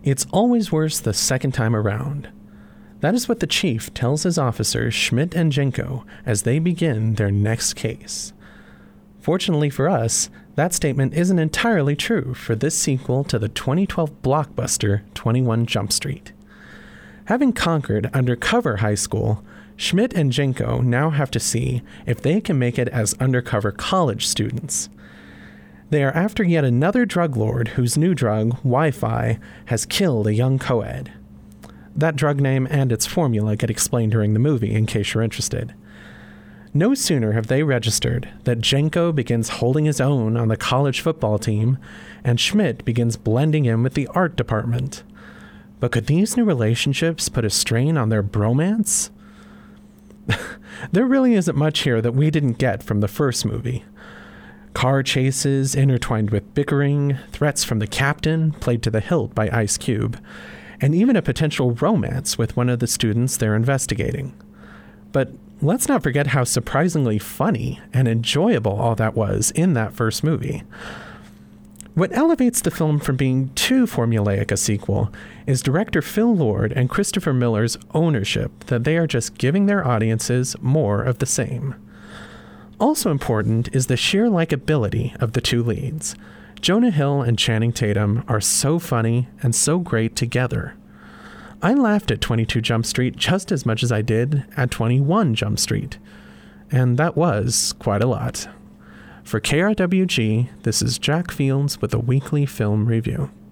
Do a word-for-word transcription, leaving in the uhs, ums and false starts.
It's always worse the second time around. That is what the chief tells his officers Schmidt and Jenko as they begin their next case. Fortunately for us, that statement isn't entirely true for this sequel to the twenty twelve blockbuster twenty-one Jump Street. Having conquered undercover high school, Schmidt and Jenko now have to see if they can make it as undercover college students. They are after yet another drug lord whose new drug, Wi-Fi, has killed a young co-ed. That drug name and its formula get explained during the movie, in case you're interested. No sooner have they registered that Jenko begins holding his own on the college football team, and Schmidt begins blending in with the art department. But could these new relationships put a strain on their bromance? There really isn't much here that we didn't get from the first movie. Car chases intertwined with bickering, threats from the captain, played to the hilt by Ice Cube, and even a potential romance with one of the students they're investigating. But let's not forget how surprisingly funny and enjoyable all that was in that first movie. What elevates the film from being too formulaic a sequel is director Phil Lord and Christopher Miller's ownership that they are just giving their audiences more of the same. Also important is the sheer likability of the two leads. Jonah Hill and Channing Tatum are so funny and so great together. I laughed at twenty-two Jump Street just as much as I did at twenty-one Jump Street. And that was quite a lot. For K R W G, this is Jack Fields with a weekly film review.